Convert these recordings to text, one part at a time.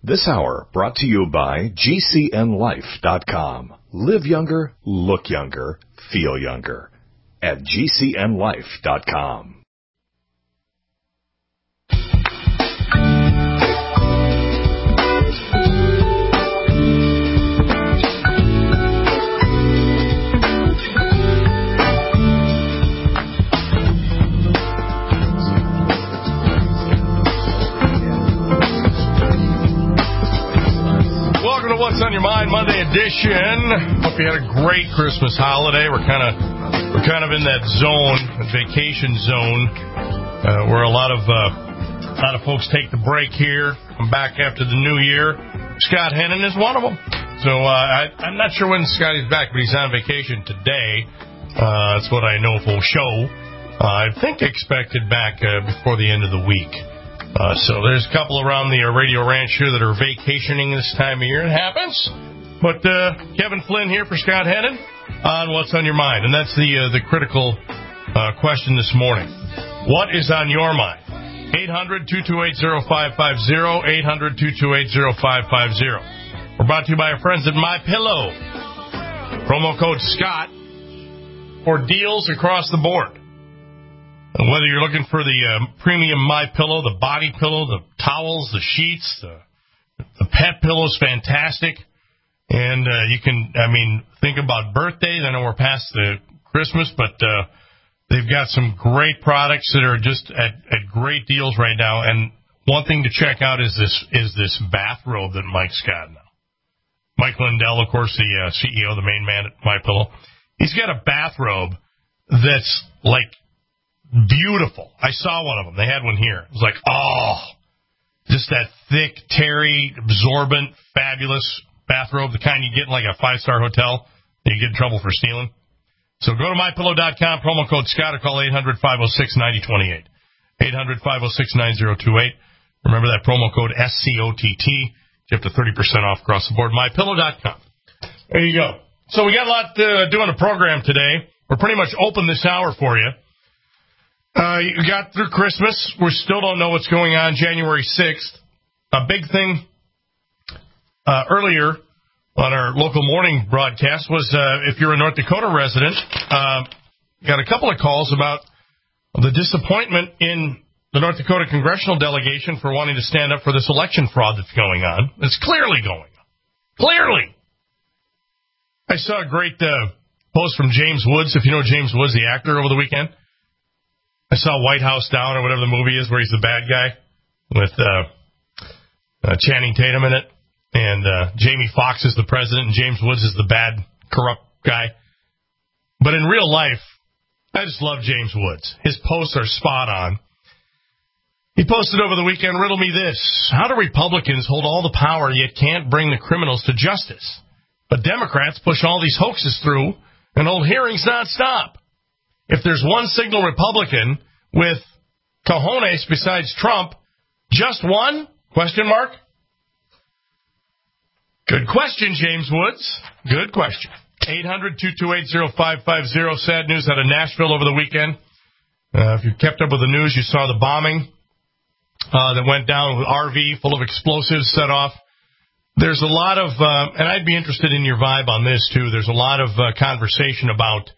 This hour brought to you by GCNLife.com. Live younger, look younger, feel younger at GCNLife.com. What's on Your Mind Monday edition. Hope you had a great Christmas holiday. We're kind of in that zone, vacation zone, where a lot of folks take the break here, come back after the new year. Scott Hennon is one of them. So I'm not sure when Scotty's back, but he's on vacation today. That's what I know for show. I think expected back before the end of the week. So there's a couple around the Radio Ranch here that are vacationing this time of year. It happens. But Kevin Flynn here for Scott Hennon on What's on Your Mind. And that's the critical question this morning. What is on your mind? 800-228-0550, 800-228-0550. We're brought to you by our friends at MyPillow. Promo code SCOTT for deals across the board. Whether you're looking for the premium MyPillow, the body pillow, the towels, the sheets, the pet pillow's fantastic. And you can, think about birthdays. I know we're past the Christmas, but they've got some great products that are just at great deals right now. And one thing to check out is this bathrobe that Mike's got now. Mike Lindell, of course, the CEO, the main man at MyPillow. He's got a bathrobe that's like beautiful. I saw one of them. They had one here. It was like, just that thick, terry, absorbent, fabulous bathrobe, the kind you get in like a 5-star hotel that you get in trouble for stealing. So go to MyPillow.com, promo code Scott, or call 800-506-9028. 800-506-9028. Remember that promo code SCOTT. You have to 30% off across the board. MyPillow.com. There you go. So we got a lot to do on the program today. We're pretty much open this hour for you. You got through Christmas. We still don't know what's going on January 6th. A big thing earlier on our local morning broadcast was if you're a North Dakota resident, got a couple of calls about the disappointment in the North Dakota congressional delegation for wanting to stand up for this election fraud that's going on. It's clearly going on. Clearly. I saw a great post from James Woods, if you know James Woods, the actor, over the weekend. I saw White House Down, or whatever the movie is, where he's the bad guy with Channing Tatum in it. And Jamie Foxx is the president, and James Woods is the bad, corrupt guy. But in real life, I just love James Woods. His posts are spot on. He posted over the weekend, riddle me this. How do Republicans hold all the power yet can't bring the criminals to justice? But Democrats push all these hoaxes through and hold hearings nonstop. If there's one signal Republican with cojones besides Trump, just one? Question mark? Good question, James Woods. Good question. 800-228-0550. Sad news out of Nashville over the weekend. If you kept up with the news, you saw the bombing that went down with RV full of explosives set off. There's a lot of, and I'd be interested in your vibe on this too, there's a lot of conversation about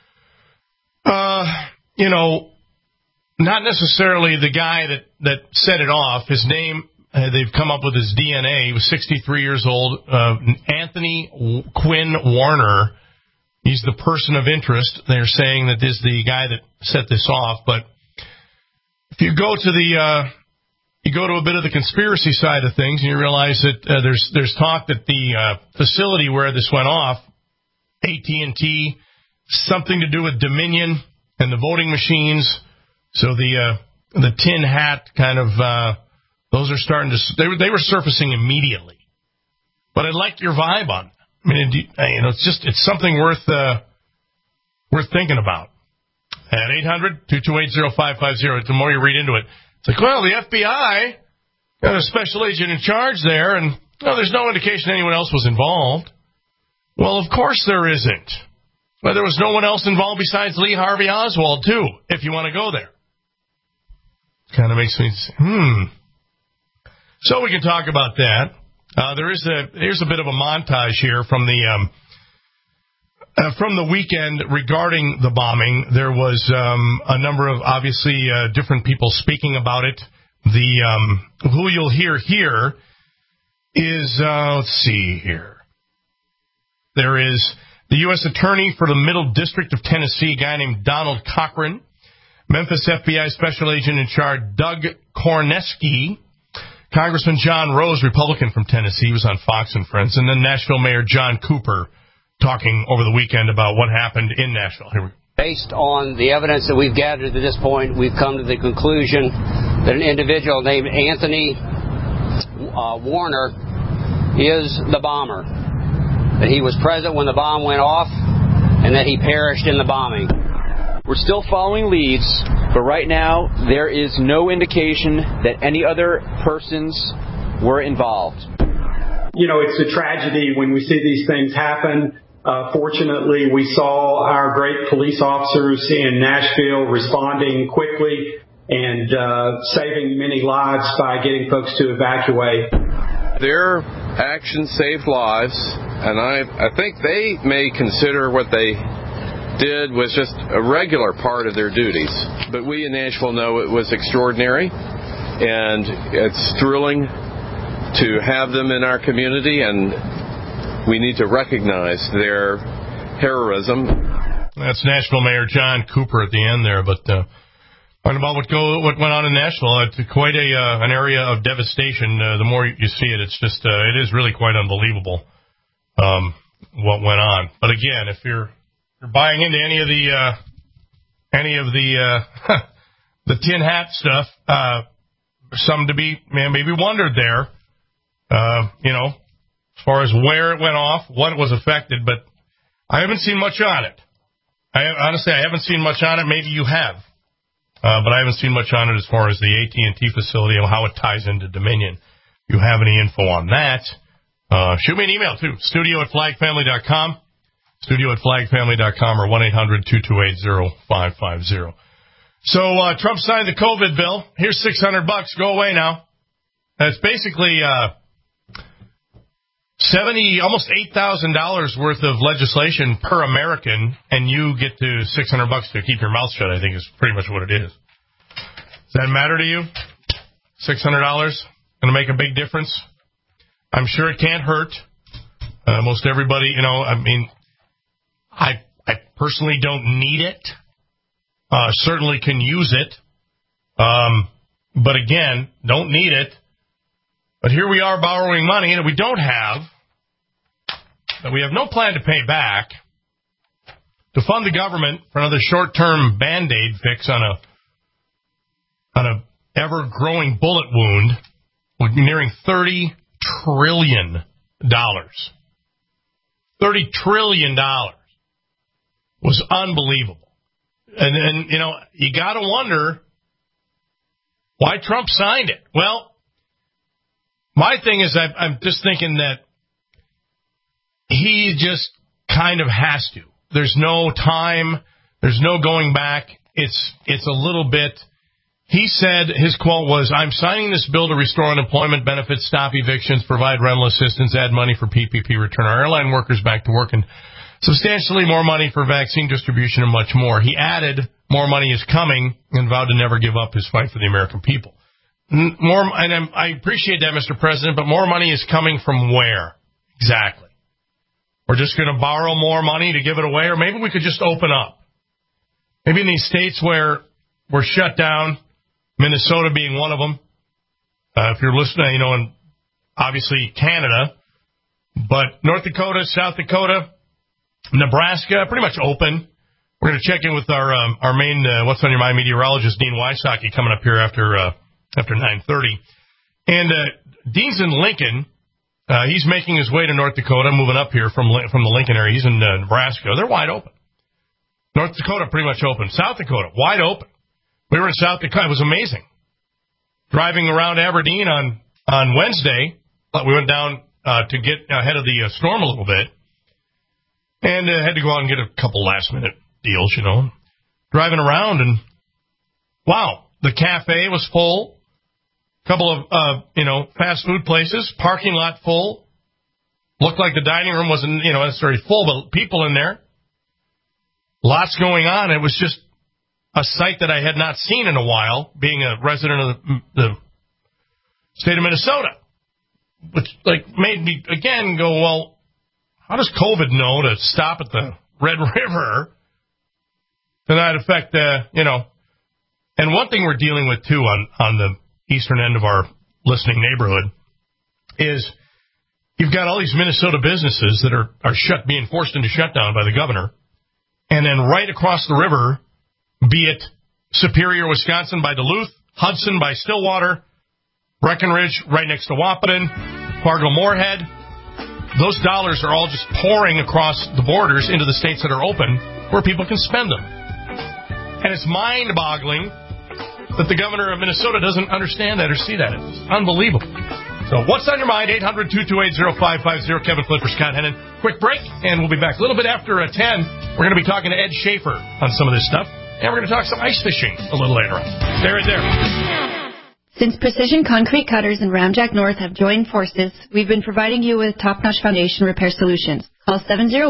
not necessarily the guy that set it off. His name, they've come up with his DNA. He was 63 years old. Anthony Quinn Warner. He's the person of interest. They're saying that this is the guy that set this off. But if you go to you go to a bit of the conspiracy side of things, and you realize that there's talk that the facility where this went off, AT&T, something to do with Dominion and the voting machines. So the tin hat kind of those are starting to they were surfacing immediately. But I like your vibe on it. I mean, it's something worth thinking about. At 800-228-0550. The more you read into it, it's like, well, the FBI got a special agent in charge there, and there's no indication anyone else was involved. Well, of course there isn't. But there was no one else involved besides Lee Harvey Oswald, too, if you want to go there. Kind of makes me say, So we can talk about that. Here's a bit of a montage here from the weekend regarding the bombing. There was a number of, obviously, different people speaking about it. Who you'll hear here is, let's see here. There is the U.S. Attorney for the Middle District of Tennessee, a guy named Donald Cochran, Memphis FBI Special Agent in Charge Doug Korneski, Congressman John Rose, Republican from Tennessee, was on Fox and Friends, and then Nashville Mayor John Cooper talking over the weekend about what happened in Nashville. Here we go. Based on the evidence that we've gathered to this point, we've come to the conclusion that an individual named Anthony Warner is the bomber, that he was present when the bomb went off, and that he perished in the bombing. We're still following leads, but right now there is no indication that any other persons were involved. You know, it's a tragedy when we see these things happen. Fortunately, we saw our great police officers in Nashville responding quickly and saving many lives by getting folks to evacuate. Their actions saved lives, and I think they may consider what they did was just a regular part of their duties. But we in Nashville know it was extraordinary, and it's thrilling to have them in our community, and we need to recognize their heroism. That's Nashville Mayor John Cooper at the end there, but talking about what went on in Nashville, it's quite an area of devastation. The more you see it, it's just it is really quite unbelievable what went on. But again, if you're buying into any of the the tin hat stuff, something to be maybe wondered there. As far as where it went off, what was affected, but I haven't seen much on it. Honestly, I haven't seen much on it. Maybe you have, but I haven't seen much on it as far as the AT&T facility and how it ties into Dominion. If you have any info on that, shoot me an email too. studio@flagfamily.com, studio@flagfamily.com, or 1-800-228-0550. So Trump signed the COVID bill. Here's $600. Go away now. That's basically almost $8,000 worth of legislation per American, and you get to $600 to keep your mouth shut. I think is pretty much what it is. Does that matter to you? $600 going to make a big difference? I'm sure it can't hurt. Most everybody, I personally don't need it. Certainly can use it. But again, don't need it. But here we are borrowing money that we don't have, that we have no plan to pay back, to fund the government for another short-term Band-Aid fix on a ever-growing bullet wound. We're nearing $30 trillion. $30 trillion was unbelievable. And you got to wonder why Trump signed it. Well, my thing is I'm just thinking that he just kind of has to. There's no time. There's no going back. It's a little bit. He said, his quote was, "I'm signing this bill to restore unemployment benefits, stop evictions, provide rental assistance, add money for PPP, return our airline workers back to work, and substantially more money for vaccine distribution and much more." He added, more money is coming, and vowed to never give up his fight for the American people. I appreciate that, Mr. President, but more money is coming from where? Exactly. We're just going to borrow more money to give it away, or maybe we could just open up. Maybe in these states where we're shut down, Minnesota being one of them, if you're listening, and obviously Canada, but North Dakota, South Dakota, Nebraska, pretty much open. We're going to check in with our main What's on Your Mind meteorologist, Dean Wysocki, coming up here after 9:30. And Dean's in Lincoln. He's making his way to North Dakota, moving up here from the Lincoln area. He's in Nebraska. They're wide open. North Dakota pretty much open. South Dakota, wide open. We were in South Dakota. It was amazing. Driving around Aberdeen on Wednesday, we went down to get ahead of the storm a little bit, and had to go out and get a couple last-minute deals, Driving around, and wow, the cafe was full. couple of, fast food places, parking lot full. Looked like the dining room wasn't, necessarily full, but people in there. Lots going on. It was just a sight that I had not seen in a while, being a resident of the state of Minnesota. Which, made me, again, go, well, how does COVID know to stop at the Red River to not affect, And one thing we're dealing with, too, on the eastern end of our listening neighborhood is you've got all these Minnesota businesses that are being forced into shutdown by the governor. And then right across the river, be it Superior, Wisconsin by Duluth, Hudson by Stillwater, Breckenridge right next to Wahpeton, Fargo-Moorhead, those dollars are all just pouring across the borders into the states that are open where people can spend them. And it's mind-boggling that the governor of Minnesota doesn't understand that or see that. It's unbelievable. So what's on your mind? 800-228-0550. Kevin Flynn for Scott Hennon. Quick break, and we'll be back a little bit after 10. We're going to be talking to Ed Schaefer on some of this stuff. And we're going to talk some ice fishing a little later on. Stay right there. Since Precision Concrete Cutters and Ramjack North have joined forces, we've been providing you with top-notch foundation repair solutions. Call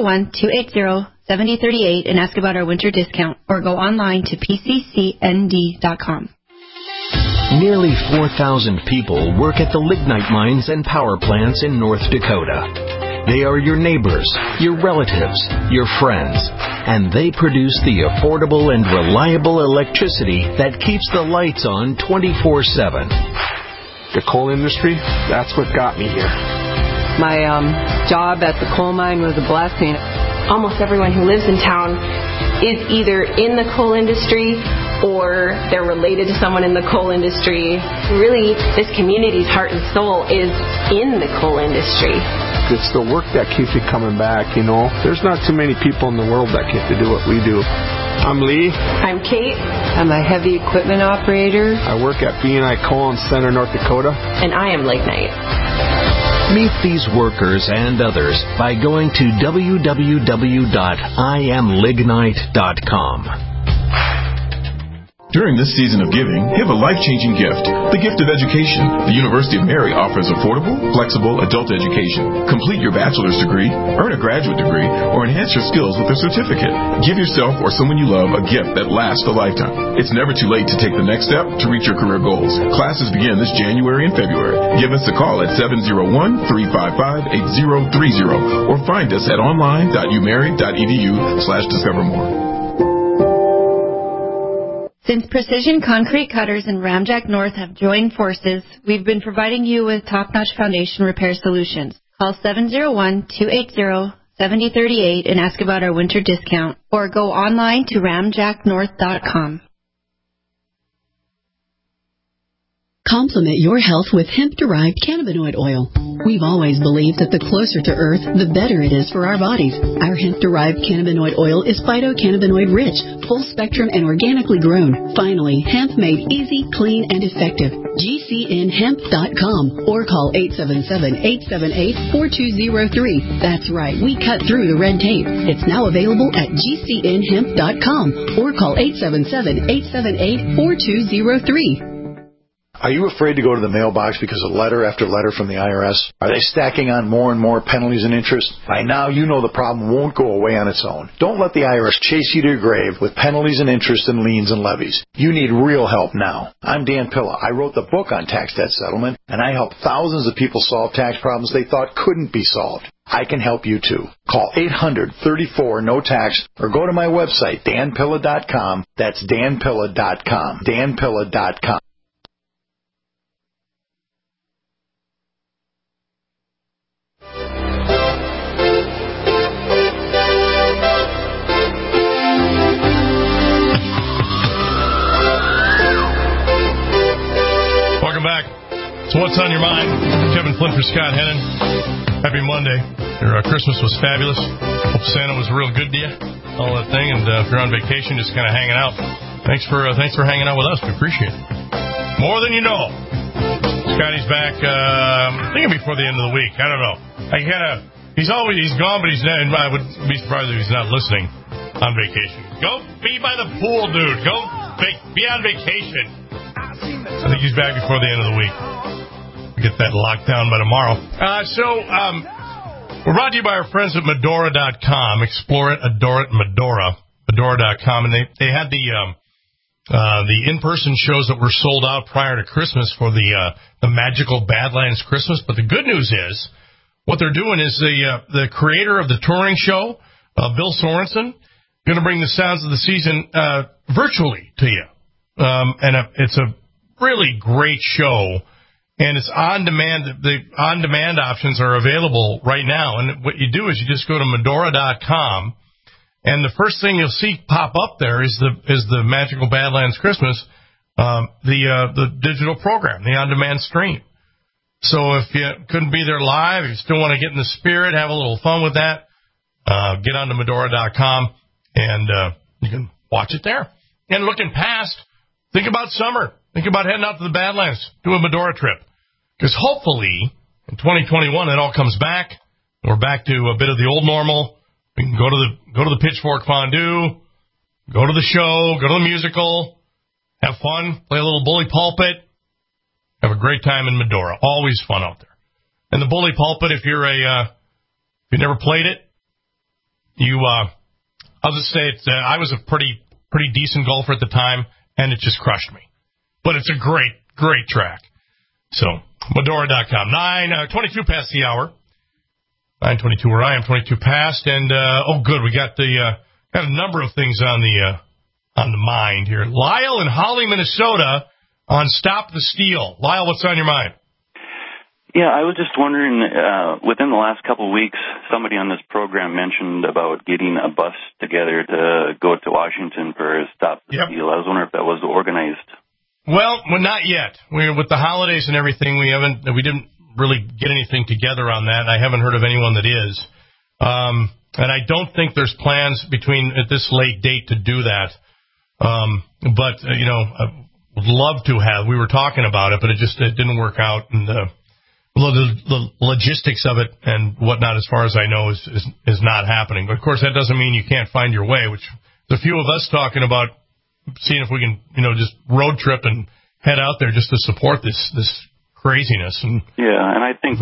701-280-7038 and ask about our winter discount, or go online to pccnd.com. Nearly 4,000 people work at the lignite mines and power plants in North Dakota. They are your neighbors, your relatives, your friends, and they produce the affordable and reliable electricity that keeps the lights on 24/7. The coal industry, that's what got me here. My job at the coal mine was a blessing. Almost everyone who lives in town is either in the coal industry or they're related to someone in the coal industry. Really, this community's heart and soul is in the coal industry. It's the work that keeps me coming back, There's not too many people in the world that get to do what we do. I'm Lee. I'm Kate. I'm a heavy equipment operator. I work at B&I Coal in Center, North Dakota. And I am Lignite. Meet these workers and others by going to www.iamlignite.com. During this season of giving, give a life-changing gift, the gift of education. The University of Mary offers affordable, flexible adult education. Complete your bachelor's degree, earn a graduate degree, or enhance your skills with a certificate. Give yourself or someone you love a gift that lasts a lifetime. It's never too late to take the next step to reach your career goals. Classes begin this January and February. Give us a call at 701-355-8030 or find us at online.umary.edu/discovermore. Since Precision Concrete Cutters and Ramjack North have joined forces, we've been providing you with top-notch foundation repair solutions. Call 701-280-7038 and ask about our winter discount, or go online to ramjacknorth.com. Complement your health with hemp-derived cannabinoid oil. We've always believed that the closer to Earth, the better it is for our bodies. Our hemp-derived cannabinoid oil is phytocannabinoid-rich, full-spectrum, and organically grown. Finally, hemp made easy, clean, and effective. GCNhemp.com or call 877-878-4203. That's right, we cut through the red tape. It's now available at GCNhemp.com or call 877-878-4203. Are you afraid to go to the mailbox because of letter after letter from the IRS? Are they stacking on more and more penalties and interest? By now, you know the problem won't go away on its own. Don't let the IRS chase you to your grave with penalties and interest and liens and levies. You need real help now. I'm Dan Pilla. I wrote the book on tax debt settlement, and I help thousands of people solve tax problems they thought couldn't be solved. I can help you too. Call 800-34-NO-TAX or go to my website, danpilla.com. That's danpilla.com. danpilla.com. So what's on your mind? Kevin Flynn for Scott Hennon. Happy Monday. Your Christmas was fabulous. Hope Santa was real good to you. All that thing. And if you're on vacation, just kind of hanging out. Thanks for hanging out with us. We appreciate it. More than you know. Scotty's back, I think before the end of the week. I don't know. He's gone, but I would be surprised if he's not listening on vacation. Go be by the pool, dude. Go be on vacation. I think think he's back before the end of the week. We'll get that locked down by tomorrow. We're brought to you by our friends at Medora.com. Explore it, adore it, Medora.com. And they had the in-person shows that were sold out prior to Christmas for the Magical Badlands Christmas. But the good news is, what they're doing is the creator of the touring show, Bill Sorensen, going to bring the sounds of the season virtually to you. It's a really great show, and it's on demand. The on-demand options are available right now. And what you do is you just go to Medora.com, and the first thing you'll see pop up there is the Magical Badlands Christmas, the digital program, the on-demand stream. So if you couldn't be there live, if you still want to get in the spirit, have a little fun with that, get onto Medora.com, and you can watch it there. And looking past, think about summer. Think about heading out to the Badlands, do a Medora trip. Because hopefully, in 2021, it all comes back. We're back to a bit of the old normal. We can go to the Pitchfork Fondue, go to the show, go to the musical, have fun, play a little bully pulpit, have a great time in Medora. Always fun out there. And the bully pulpit, if you never played it, I'll just say I was a pretty decent golfer at the time, and it just crushed me. But it's a great track. So, Medora.com. 22 past the hour. 9:22 where I am, 22 past, and good, we got got a number of things on the mind here. Lyle in Holly, Minnesota, on Stop the Steal. Lyle, what's on your mind? Yeah, I was just wondering, within the last couple of weeks, somebody on this program mentioned about getting a bus together to go to Washington for Stop the Steal. I was wondering if that was organized. Well, not yet. With the holidays and everything, we didn't really get anything together on that. I haven't heard of anyone that is. And I don't think there's plans at this late date to do that. But I would love to have. We were talking about it, but it didn't work out. And the logistics of it and whatnot, as far as I know, is not happening. But of course, that doesn't mean you can't find your way, which there's a few of us talking about seeing if we can, just road trip and head out there just to support this craziness. And and I think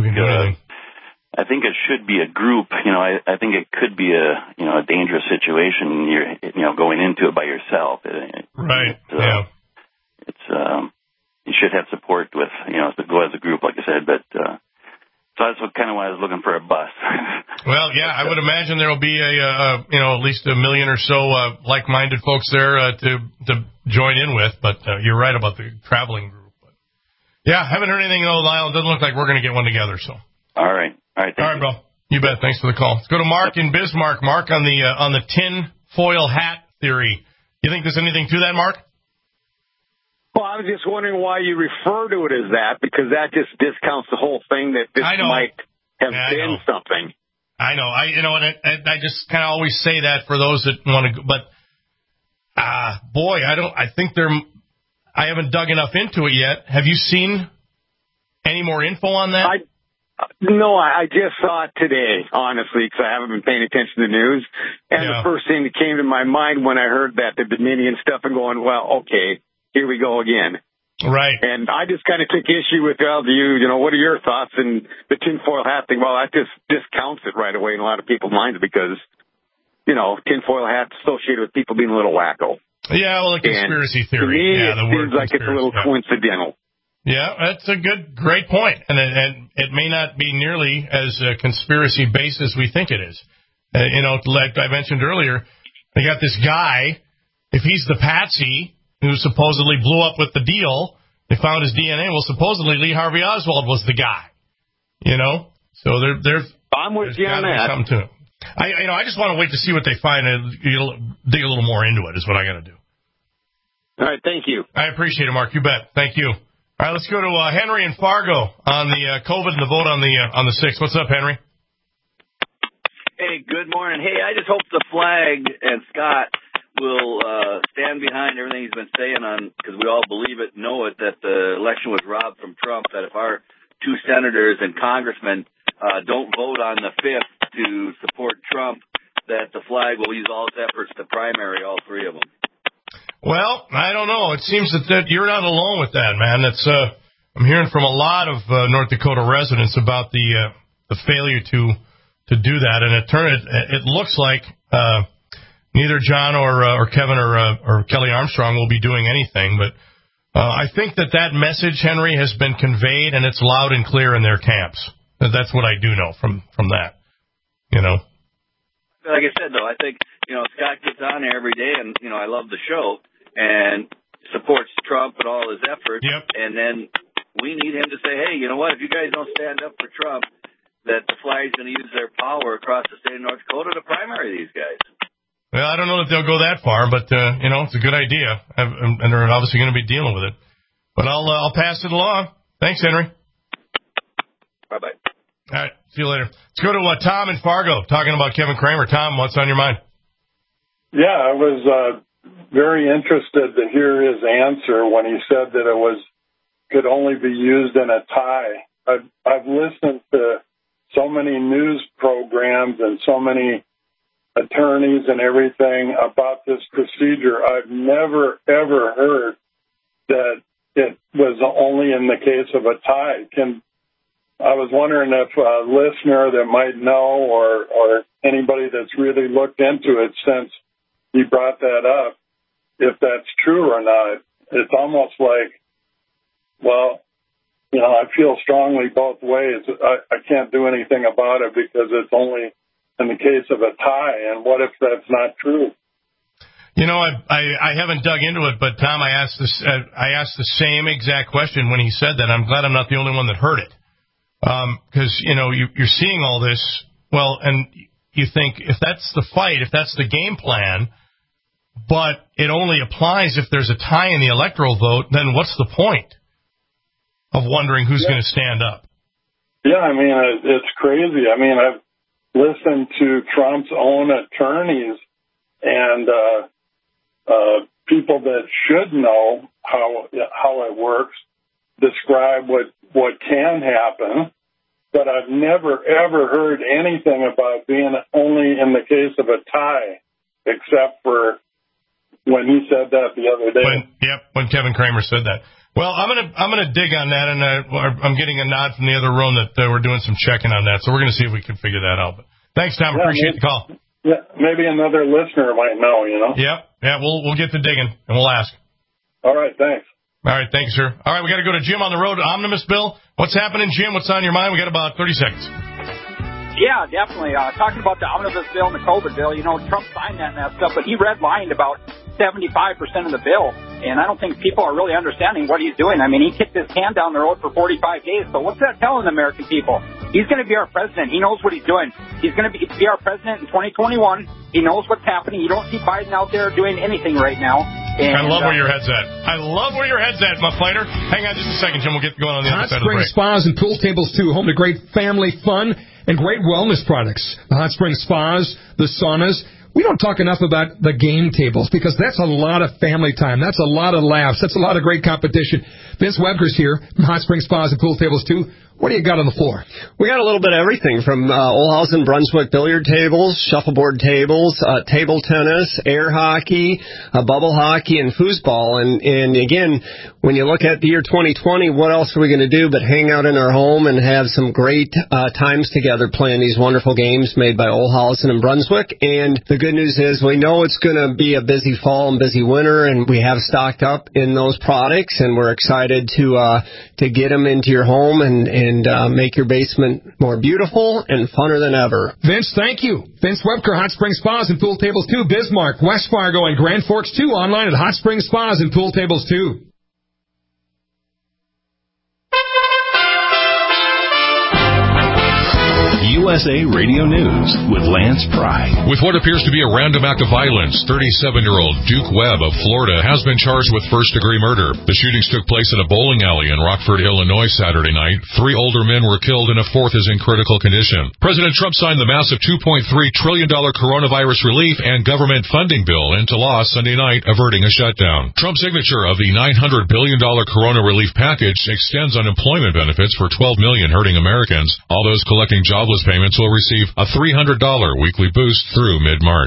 I think it should be a group. I think it could be a dangerous situation. You're going into it by yourself. Right. It's you should have support with to go as a group, like I said. But so that's kind of why I was looking for a bus. Well, yeah, I would imagine there will be at least 1 million or so like-minded folks there to join in with. But you're right about the traveling group. But yeah, haven't heard anything though, Lyle. It doesn't look like we're going to get one together. So. All right. Thank you. Bro. You bet. Thanks for the call. Let's go to Mark in Bismarck. Mark, on the tin foil hat theory. You think there's anything to that, Mark? Well, I was just wondering why you refer to it as that, because that just discounts the whole thing that this might have been something. I know. And I just kind of always say that for those that want to, but boy, I think I haven't dug enough into it yet. Have you seen any more info on that? No, I just saw it today, honestly, because I haven't been paying attention to the news. And the first thing that came to my mind when I heard that, the Dominion stuff, and going, well, okay, here we go again. Right. And I just kind of took issue with, what are your thoughts? And the tinfoil hat thing, well, that just discounts it right away in a lot of people's minds because, tinfoil hat's associated with people being a little wacko. Yeah, well, the conspiracy theory. To me, it seems like it's a little coincidental. Yeah, that's a great point. And it may not be nearly as conspiracy-based as we think it is. Like I mentioned earlier, they got this guy, if he's the patsy who supposedly blew up with the deal, they found his DNA. Well, supposedly Lee Harvey Oswald was the guy. So there's I'm with you on that. Something to it. I just want to wait to see what they find and dig a little more into it is what I got to do. All right, thank you. I appreciate it, Mark. You bet. Thank you. All right, let's go to Henry in Fargo on the COVID and the vote on the 6th. What's up, Henry? Hey, good morning. Hey, I just hope the flag and Scott will stand behind everything he's been saying because we all believe it, know it, that the election was robbed from Trump, that if our 2 senators and congressmen don't vote on the 5th to support Trump, that the flag will use all its efforts to primary all 3 of them. Well, I don't know. It seems that you're not alone with that, man. That's I'm hearing from a lot of North Dakota residents about the failure to do that, and it looks like neither John or Kevin or Kelly Armstrong will be doing anything. But I think that message, Henry, has been conveyed, and it's loud and clear in their camps. That's what I do know from that. You know. Like I said, though, I think Scott gets on there every day, and I love the show and supports Trump and all his efforts. Yep. And then we need him to say, hey, you know what? If you guys don't stand up for Trump, that the flag's going to use their power across the state of North Dakota to primary these guys. Well, I don't know that they'll go that far, but it's a good idea, and they're obviously going to be dealing with it. But I'll pass it along. Thanks, Henry. Bye-bye. All right, see you later. Let's go to Tom in Fargo talking about Kevin Kramer. Tom, what's on your mind? Yeah, I was very interested to hear his answer when he said that it could only be used in a tie. I've listened to so many news programs and so many attorneys and everything about this procedure. I've never, ever heard that it was only in the case of a tie. I was wondering if a listener that might know or anybody that's really looked into it since he brought that up, if that's true or not. It's almost like, well, I feel strongly both ways. I can't do anything about it because it's only in the case of a tie. And what if that's not true? I haven't dug into it, but Tom, I asked the same exact question when he said that. I'm glad I'm not the only one that heard it. Because, you're seeing all this, well, and you think if that's the fight, if that's the game plan, but it only applies if there's a tie in the electoral vote, then what's the point of wondering who's going to stand up? Yeah, it's crazy. I've listened to Trump's own attorneys and people that should know how it works describe what can happen, but I've never, ever heard anything about being only in the case of a tie, except for when he said that the other day. When Kevin Kramer said that. Well, I'm gonna dig on that, and I'm getting a nod from the other room that we're doing some checking on that, so we're gonna see if we can figure that out. But thanks, Tom. Appreciate the call. Yeah, maybe another listener might know. Yeah, we'll get to digging and we'll ask. All right, thanks. All right, thank you, sir. All right, we got to go to Jim on the road. Omnibus Bill. What's happening, Jim? What's on your mind? We got about 30 seconds. Yeah, definitely. Talking about the Omnibus Bill and the COVID bill, Trump signed that and that stuff, but he redlined about 75% of the bill, and I don't think people are really understanding what he's doing. He kicked his can down the road for 45 days, so what's that telling the American people? He's going to be our president. He knows what he's doing. He's going to be our president in 2021. He knows what's happening. You don't see Biden out there doing anything right now. And, I love where your head's at. My fighter. Hang on just a second, Jim. We'll get going on the other side of the break. Hot Springs Spas and Pool Tables, too. Home to great family fun and great wellness products. The Hot Springs Spas, the saunas. We don't talk enough about the game tables because that's a lot of family time. That's a lot of laughs. That's a lot of great competition. Vince Webker's here from Hot Springs Spas and Pool Tables, too. What do you got on the floor? We got a little bit of everything from Olhausen Brunswick billiard tables, shuffleboard tables, table tennis, air hockey, bubble hockey, and foosball. And again, when you look at the year 2020, what else are we going to do but hang out in our home and have some great times together playing these wonderful games made by Olhausen and Brunswick? And the good news is we know it's going to be a busy fall and busy winter, and we have stocked up in those products, and we're excited to get them into your home and make your basement more beautiful and funner than ever. Vince, thank you. Vince Webker, Hot Springs Spas and Pool Tables 2, Bismarck, West Fargo, and Grand Forks 2. Online at Hot Springs Spas and Pool Tables 2. USA Radio News with Lance Pry. With what appears to be a random act of violence, 37-year-old Duke Webb of Florida has been charged with first-degree murder. The shootings took place in a bowling alley in Rockford, Illinois, Saturday night. 3 older men were killed and a 4th is in critical condition. President Trump signed the massive $2.3 trillion coronavirus relief and government funding bill into law Sunday night, averting a shutdown. Trump's signature of the $900 billion corona relief package extends unemployment benefits for 12 million hurting Americans. All those collecting jobless payments will receive a $300 weekly boost through mid-March.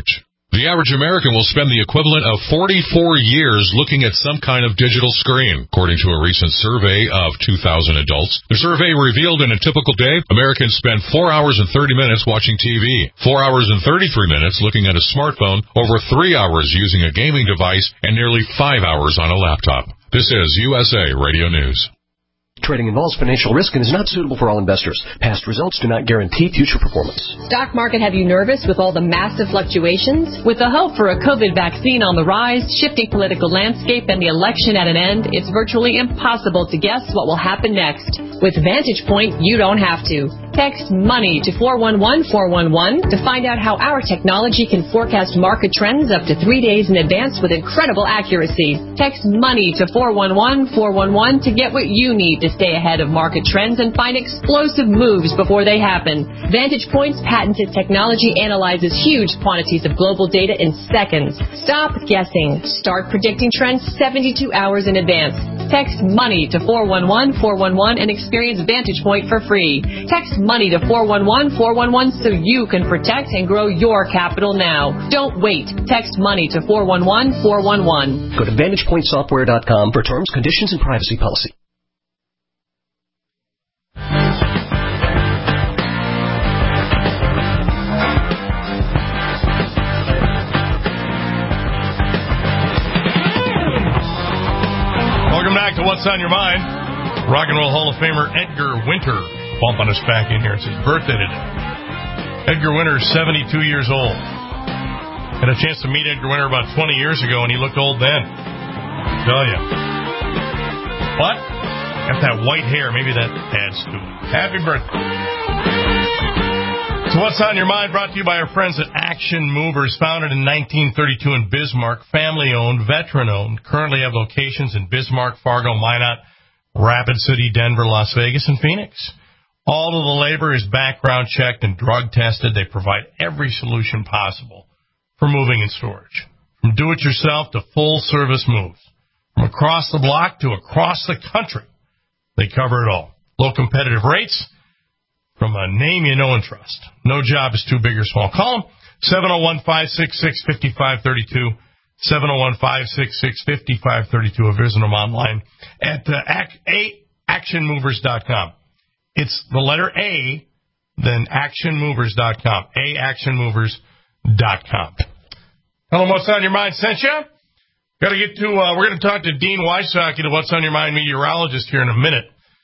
The average American will spend the equivalent of 44 years looking at some kind of digital screen, according to a recent survey of 2,000 adults. The survey revealed in a typical day, Americans spend 4 hours and 30 minutes watching TV, 4 hours and 33 minutes looking at a smartphone, over 3 hours using a gaming device, and nearly 5 hours on a laptop. This is USA Radio News. Trading involves financial risk and is not suitable for all investors. Past results do not guarantee future performance. Stock market have you nervous with all the massive fluctuations? With the hope for a COVID vaccine on the rise, shifting political landscape, and the election at an end, it's virtually impossible to guess what will happen next. With Vantage Point, you don't have to. Text MONEY to 411411 to find out how our technology can forecast market trends up to 3 days in advance with incredible accuracy. Text MONEY to 411411 to get what you need to stay ahead of market trends and find explosive moves before they happen. Vantage Point's patented technology analyzes huge quantities of global data in seconds. Stop guessing. Start predicting trends 72 hours in advance. Text MONEY to 411411 and experience Vantage Point for free. Text MONEY to 411411 so you can protect and grow your capital now. Don't wait. Text MONEY to 411411. Go to VantagePointSoftware.com for terms, conditions, and privacy policy. Welcome back to What's on Your Mind. Rock and Roll Hall of Famer Edgar Winter bumping us back in here. It's his birthday today. Edgar Winter is 72 years old. Had a chance to meet Edgar Winter about 20 years ago, and he looked old then. I tell you. But, got that white hair. Maybe that adds to it. Happy birthday. So What's on Your Mind brought to you by our friends at Action Movers, founded in 1932 in Bismarck, family-owned, veteran-owned, currently have locations in Bismarck, Fargo, Minot, Rapid City, Denver, Las Vegas, and Phoenix. All of the labor is background checked and drug tested. They provide every solution possible for moving and storage. From do-it-yourself to full-service moves. From across the block to across the country. They cover it all. Low competitive rates. From a name you know and trust. No job is too big or small. Call them 701-566-5532, 701-566-5532, or visit them online at actionmovers.com. It's the letter A, then actionmovers.com, actionmovers.com. Hello, What's on Your Mind, Sentia? Got to get to, we're going to talk to Dean Wysocki, the What's on Your Mind meteorologist, here in a minute.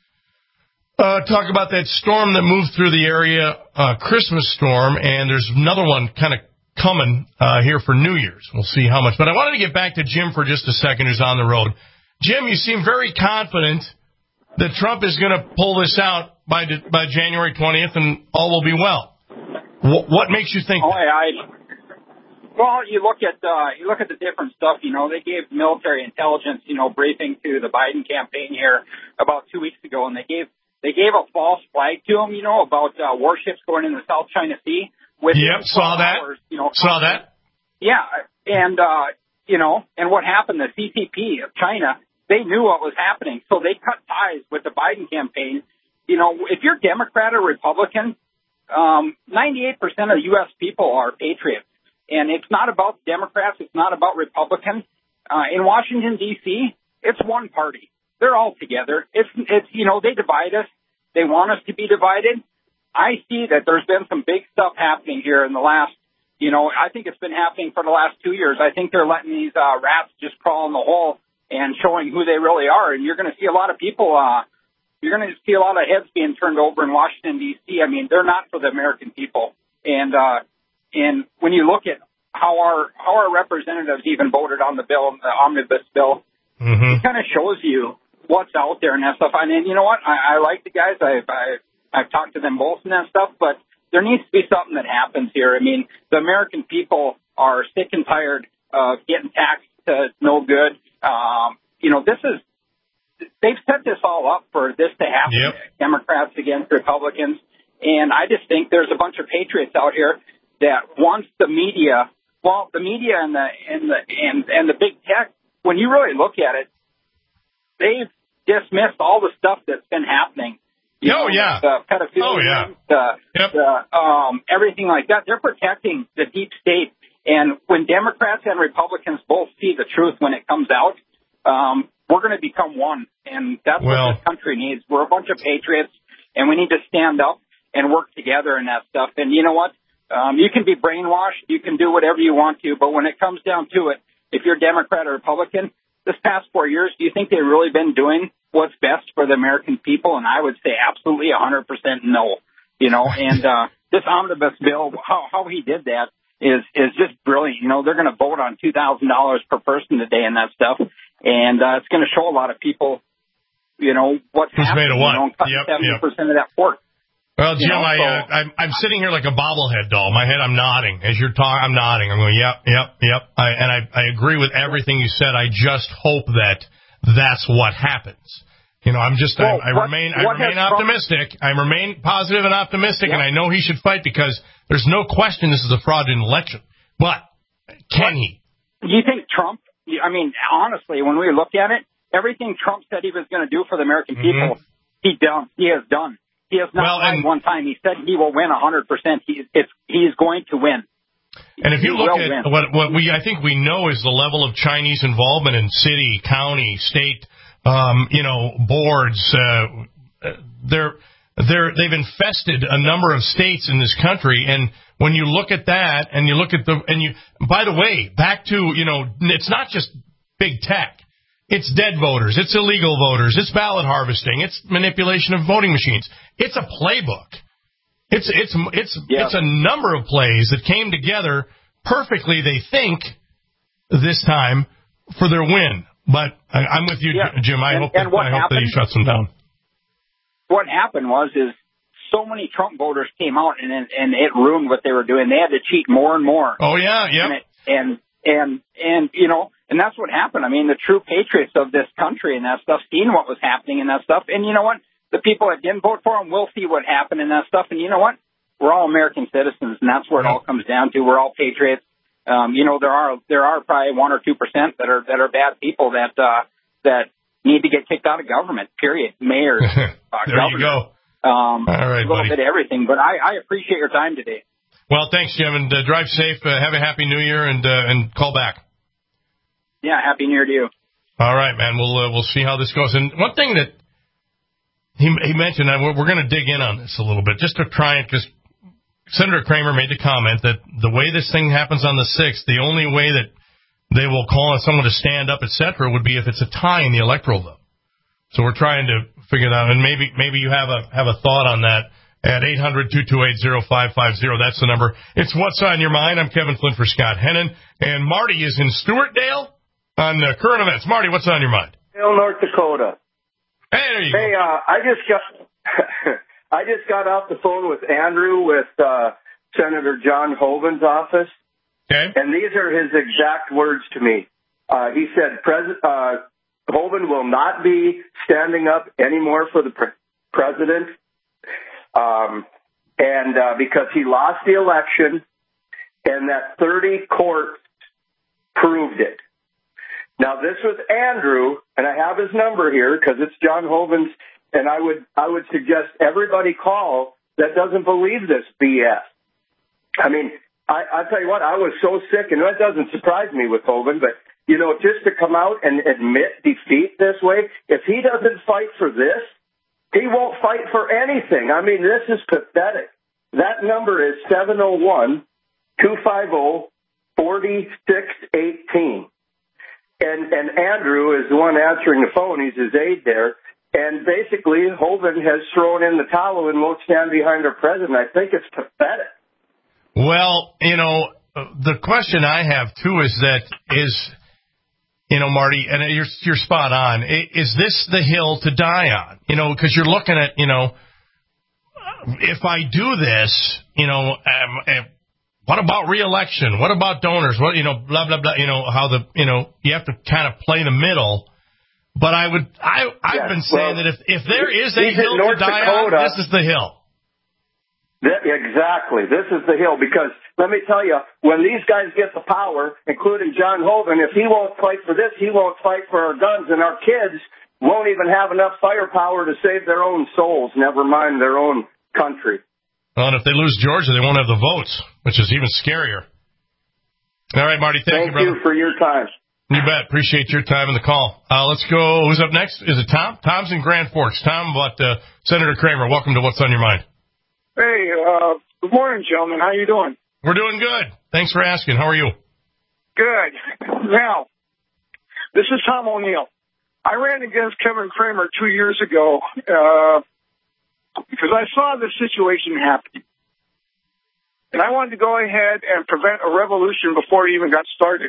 Talk about that storm that moved through the area, Christmas storm, and there's another one kind of coming here for New Year's. We'll see how much. But I wanted to get back to Jim for just a second, who's on the road. Jim, you seem very confident that Trump is going to pull this out by January 20th and all will be well. What makes you think that? Well, you look at the different stuff. You know, they gave military intelligence, briefing to the Biden campaign here about 2 weeks ago, and they gave a false flag to them, about warships going in the South China Sea. Saw that. Saw that. Yeah, and and what happened? The CCP of China, they knew what was happening, so they cut ties with the Biden campaign. If you're Democrat or Republican, 98% of U.S. people are patriots, and it's not about Democrats. It's not about Republicans. In Washington D.C., it's one party. They're all together. It's they divide us. They want us to be divided. I see that there's been some big stuff happening here in the last, I think it's been happening for the last 2 years. I think they're letting these rats just crawl in the hole and showing who they really are. And you're going to see a lot of people, you're going to see a lot of heads being turned over in Washington, D.C. I mean, they're not for the American people. And when you look at how our representatives even voted on the bill, the omnibus bill, it kind of shows you what's out there and that stuff. And you know what? I like the guys. I've talked to them both and that stuff, but there needs to be something that happens here. I mean, the American people are sick and tired of getting taxed to no good. They've set this all up for this to happen. Yep. Democrats against Republicans. And I just think there's a bunch of patriots out here that wants the media and the big tech, when you really look at it, they've dismissed all the stuff that's been happening. The pedophilia, everything like that. They're protecting the deep state And when Democrats and Republicans both see the truth when it comes out, we're going to become one. And that's what this country needs. We're a bunch of patriots, and we need to stand up and work together and that stuff. And you know what? You can be brainwashed. You can do whatever you want to. But when it comes down to it, if you're Democrat or Republican, this past 4 years, do you think they've really been doing what's best for the American people? And I would say absolutely 100% no. You know, and this omnibus bill, how he did that is just brilliant. You know, they're going to vote on $2,000 per person today and that stuff. And it's going to show a lot of people, you know, what's happening. Made of what? You know, cutting 70% of that pork. Well, Jim, I'm sitting here like a bobblehead doll. My head, I'm nodding. As you're talking, I'm nodding. I'm going, yep. I agree with everything you said. I just hope that that's what happens. You know, I remain optimistic. I remain positive and optimistic, and I know he should fight because there's no question this is a fraudulent election. But can he? Do you think Trump? I mean, honestly, when we look at it, everything Trump said he was going to do for the American people, he has done. He has not lied one time. He said he will win 100%. He's going to win. And if you look at what I think we know is the level of Chinese involvement in city, county, state, boards. They've infested a number of states in this country, and when you look at that, and you look at by the way, back to it's not just big tech. It's dead voters. It's illegal voters. It's ballot harvesting. It's manipulation of voting machines. It's a playbook. It's a number of plays that came together perfectly, they think, this time for their win. But I'm with you, Jim. I hope that he shuts them down. What happened was so many Trump voters came out and it ruined what they were doing. They had to cheat more and more. Oh yeah, And that's what happened. I mean, the true patriots of this country and that stuff seen what was happening and that stuff. And you know what? The people that didn't vote for him will see what happened and that stuff. And you know what? We're all American citizens, and that's where it all comes down to. We're all patriots. There are probably 1 or 2% that are bad people that need to get kicked out of government. Period. Mayors, there governors. You go. All right, a little bit of everything. But I appreciate your time today. Well, thanks, Jim, and drive safe. Have a happy New Year, and call back. Yeah, happy New Year to you. All right, man. We'll see how this goes. And one thing that he mentioned, we're going to dig in on this a little bit, just to try and because Senator Kramer made the comment that the way this thing happens on the 6th, the only way that they will call on someone to stand up, etc., would be if it's a tie in the electoral vote. So we're trying to figure that out, and maybe you have a thought on that at 800-228-0550. That's the number. It's What's on Your Mind. I'm Kevin Flynn for Scott Hennon, and Marty is in Stewartdale on current events. Marty, what's on your mind? North Dakota. Hey, there you go. Hey, I just got off the phone with Andrew with Senator John Hoeven's office. Okay. And these are his exact words to me. He said, Hoeven will not be standing up anymore for the president, because he lost the election, and that 30 courts proved it. Now, this was Andrew, and I have his number here because it's John Hoeven's, and I would suggest everybody call that doesn't believe this BS. I mean, I'll tell you what, I was so sick, and that doesn't surprise me with Hoeven, but, just to come out and admit defeat this way, if he doesn't fight for this, he won't fight for anything. I mean, this is pathetic. That number is 701-250-4618. And Andrew is the one answering the phone. He's his aide there. And basically, Hoeven has thrown in the towel and won't stand behind our president. I think it's pathetic. Well, the question I have, too, is Marty, and you're spot on. Is this the hill to die on? Because you're looking at, if I do this, what about re-election? What about donors? What, blah, blah, blah, how you have to kind of play the middle. But I've been saying that if there is a hill to die on, this is the hill. Exactly. This is the hill because let me tell you, when these guys get the power, including John Hoeven, if he won't fight for this, he won't fight for our guns, and our kids won't even have enough firepower to save their own souls, never mind their own country. Well, and if they lose Georgia, they won't have the votes, which is even scarier. All right, Marty. Thank you, brother. Thank you for your time. You bet. Appreciate your time and the call. Let's go. Who's up next? Is it Tom? Tom's in Grand Forks. Tom, Senator Kramer, welcome to What's on Your Mind. Hey, good morning, gentlemen. How you doing? We're doing good. Thanks for asking. How are you? Good. Now, this is Tom O'Neill. I ran against Kevin Kramer 2 years ago because I saw this situation happening. And I wanted to go ahead and prevent a revolution before it even got started.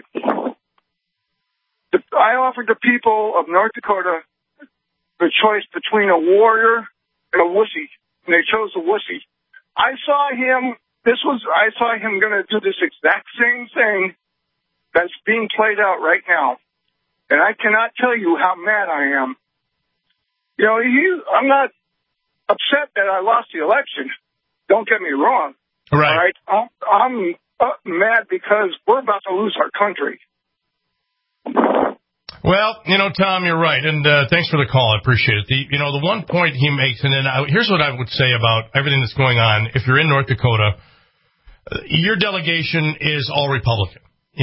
I offered the people of North Dakota the choice between a warrior and a wussy, and they chose a wussy. I saw him going to do this exact same thing that's being played out right now. And I cannot tell you how mad I am. You know, I'm not upset that I lost the election. Don't get me wrong. Right. All right? I'm mad because we're about to lose our country. Well, Tom, you're right, and thanks for the call. I appreciate it. The one point he makes, and then here's what I would say about everything that's going on. If you're in North Dakota, your delegation is all Republican.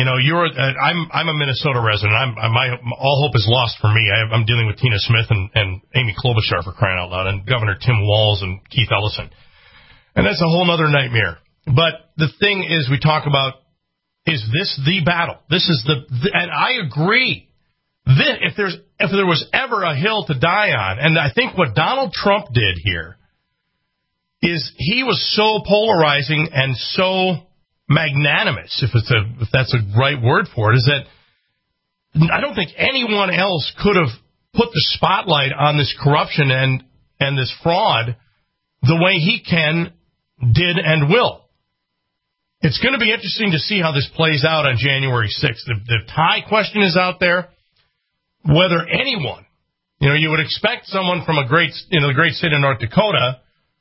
I'm a Minnesota resident. All hope is lost for me. I'm dealing with Tina Smith and Amy Klobuchar, for crying out loud, and Governor Tim Walz and Keith Ellison. And that's a whole other nightmare. But the thing is, we talk about, is this the battle? This is and I agree. If there was ever a hill to die on, and I think what Donald Trump did here is he was so polarizing and so magnanimous, if that's a right word for it, is that I don't think anyone else could have put the spotlight on this corruption and this fraud the way he did and will. It's going to be interesting to see how this plays out on January 6th. The tie question is out there. Whether anyone, you would expect someone from the great state of North Dakota,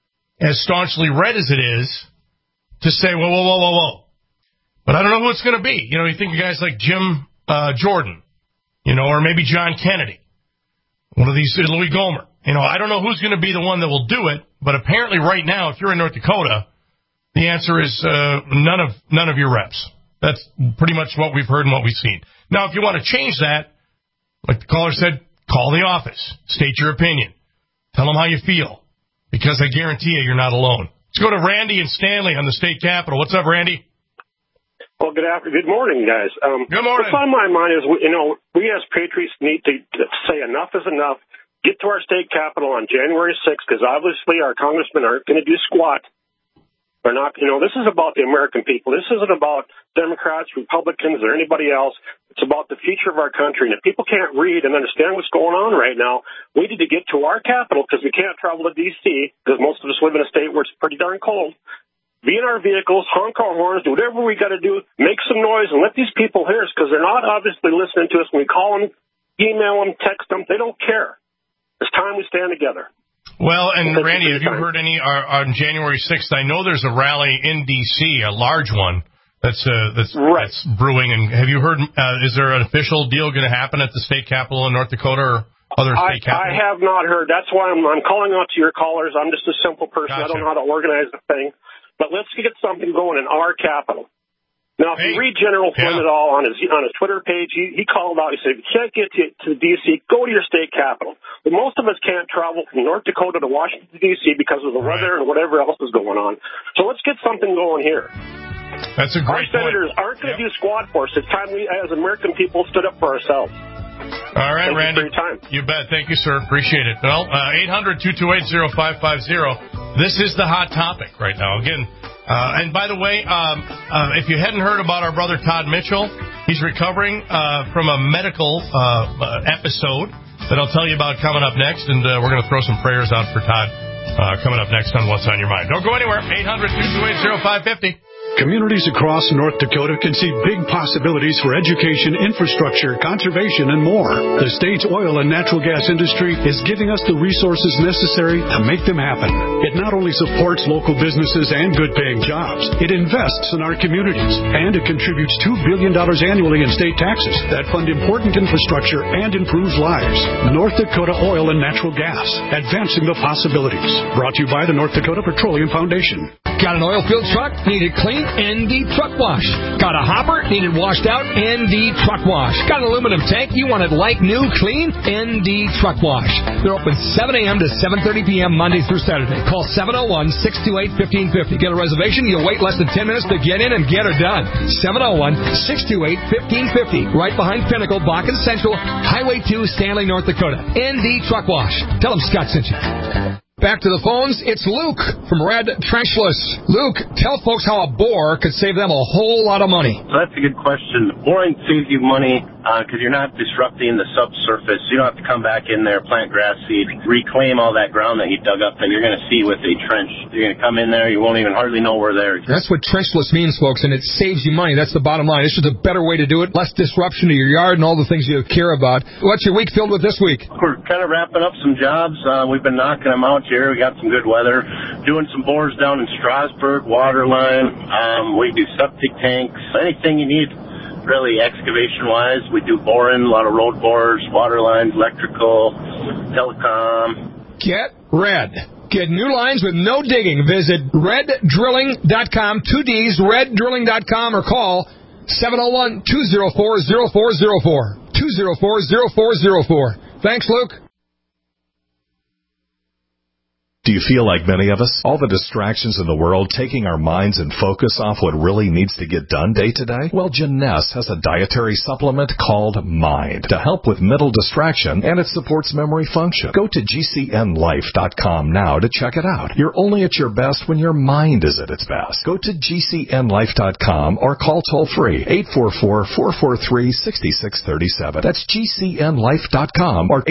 as staunchly red as it is, to say, whoa. But I don't know who it's going to be. You think of guys like Jim Jordan, or maybe John Kennedy, one of these, Louis Gohmert. I don't know who's going to be the one that will do it, but apparently right now, if you're in North Dakota, the answer is none of your reps. That's pretty much what we've heard and what we've seen. Now, if you want to change that, like the caller said, call the office. State your opinion. Tell them how you feel. Because I guarantee you're not alone. Let's go to Randy and Stanley on the state capitol. What's up, Randy? Well, good morning, guys. Good morning. What's on my mind is, we as patriots need to say enough is enough. Get to our state capitol on January 6th, because obviously our congressmen aren't going to do squat. They're not, this is about the American people. This isn't about Democrats, Republicans, or anybody else. It's about the future of our country. And if people can't read and understand what's going on right now, we need to get to our capital, because we can't travel to D.C., because most of us live in a state where it's pretty darn cold. Be in our vehicles, honk our horns, do whatever we got to do, make some noise, and let these people hear us, because they're not obviously listening to us. When we call them, email them, text them, they don't care. It's time we stand together. Well, and Randy, have you heard any on January 6th? I know there's a rally in D.C., a large one that's brewing. And have you heard? Is there an official deal going to happen at the state capitol in North Dakota or other state capitals? I have not heard. That's why I'm calling out to your callers. I'm just a simple person. Gotcha. I don't know how to organize the thing, but let's get something going in our capital. Now, if you read General Flynn at all on his Twitter page, he called out. He said, if you can't get to D.C., go to your state capital. But most of us can't travel from North Dakota to Washington, D.C. because of the weather and whatever else is going on. So let's get something going here. That's a great point. Our senators aren't going to do squad for us. It's time we, as American people, stood up for ourselves. All right, Randy. Thank you for your time. You bet. Thank you, sir. Appreciate it. Well, 800-228-0550. This is the hot topic right now. Again, and by the way, if you hadn't heard about our brother Todd Mitchell, he's recovering from a medical episode that I'll tell you about coming up next, and we're going to throw some prayers out for Todd coming up next on What's on Your Mind. Don't go anywhere. 800-228-0550. Communities across North Dakota can see big possibilities for education, infrastructure, conservation, and more. The state's oil and natural gas industry is giving us the resources necessary to make them happen. It not only supports local businesses and good-paying jobs, it invests in our communities, and it contributes $2 billion annually in state taxes that fund important infrastructure and improves lives. North Dakota Oil and Natural Gas, advancing the possibilities. Brought to you by the North Dakota Petroleum Foundation. Got an oil field truck? Needed clean? ND Truck Wash. Got a hopper? Needed washed out? ND Truck Wash. Got an aluminum tank? You want it like new, clean? ND Truck Wash. They're open 7 a.m. to 7:30 p.m. Monday through Saturday. Call 701-628-1550. Get a reservation. You'll wait less than 10 minutes to get in and get her done. 701-628-1550. Right behind Pinnacle, Bakken Central, Highway 2, Stanley, North Dakota. ND Truck Wash. Tell them Scott sent you. Back to the phones. It's Luke from Red Trenchless. Luke, tell folks how a bore could save them a whole lot of money. So that's a good question. Boring saves you money because you're not disrupting the subsurface. You don't have to come back in there, plant grass seed, reclaim all that ground that you dug up that you're going to see with a trench. You're going to come in there, you won't even hardly know we're there. That's what trenchless means, folks, and it saves you money. That's the bottom line. It's just a better way to do it. Less disruption to your yard and all the things you care about. What's your week filled with this week? We're kind of wrapping up some jobs. We've been knocking them out here. We got some good weather. Doing some bores down in Strasburg, water line. We do septic tanks, anything you need, really, excavation-wise. We do boring, a lot of road bores, water lines, electrical, telecom. Get Red. Get new lines with no digging. Visit reddrilling.com, 2 Ds, reddrilling.com, or call 701-204-0404. 204-0404. Thanks, Luke. Do you feel like many of us? All the distractions in the world taking our minds and focus off what really needs to get done day to day? Well, Jeunesse has a dietary supplement called Mind to help with mental distraction, and it supports memory function. Go to GCNlife.com now to check it out. You're only at your best when your mind is at its best. Go to GCNlife.com or call toll-free 844-443-6637. That's GCNlife.com or